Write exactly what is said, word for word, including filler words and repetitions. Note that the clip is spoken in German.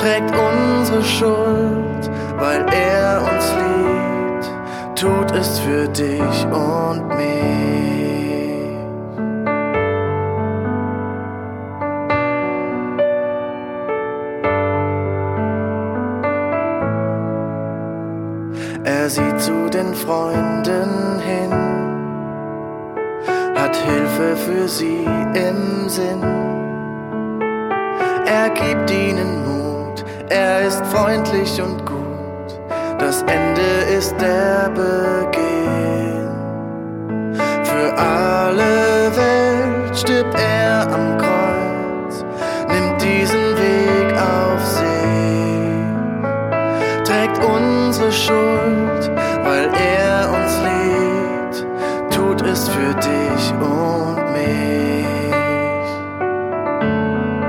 trägt unsere Schuld, weil er uns liebt, tut es für dich und mich. Er sieht zu den Freunden hin, hat Hilfe für sie im Sinn. Er gibt ihnen Mut, er ist freundlich und gut, das Ende ist der Beginn. Für alle Welt stirbt er